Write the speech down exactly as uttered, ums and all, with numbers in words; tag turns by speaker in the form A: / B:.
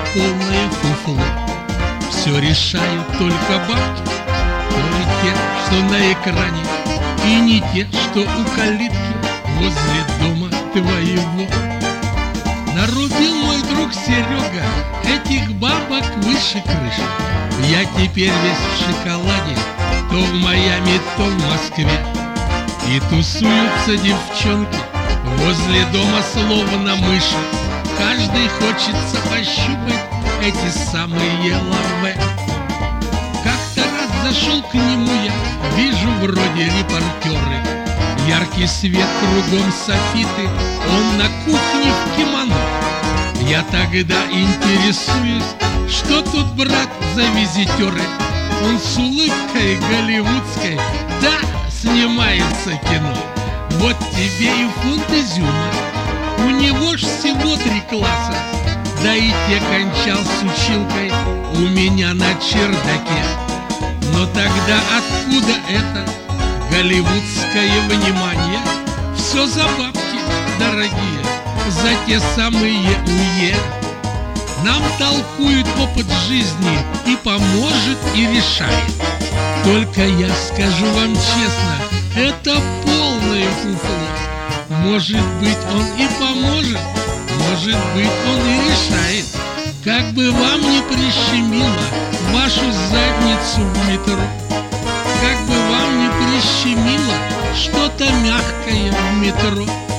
A: полное фуфло. Все решают только бабки, то ли те, что на экране, и не те, что у калитки возле дома твоего. Нарубил мой друг Серега этих бабок выше крыши. Я теперь весь в шоколаде, то в Майами, то в Москве. И тусуются девчонки возле дома словно мыши. Каждый хочется пощупать эти самые лаве. Как-то раз зашел к нему я, вижу вроде репортеры. Яркий свет, кругом софиты, он на кухне в кимоно. Я тогда интересуюсь, что тут, брат, за визитеры. Он с улыбкой голливудской, да, снимается кино. Вот тебе и фунт изюма, у него ж всего три класса. Да и те кончал с училкой у меня на чердаке. Но тогда откуда это голливудское внимание? Все за бабки, дорогие, за те самые уе. Нам толкует опыт жизни и поможет, и решает. Только я скажу вам честно, это полное фуфло. Может быть, он и поможет, может быть, он и решает. Как бы вам не прищемило вашу задницу в метро, как бы вам не прищемило что-то мягкое в метро.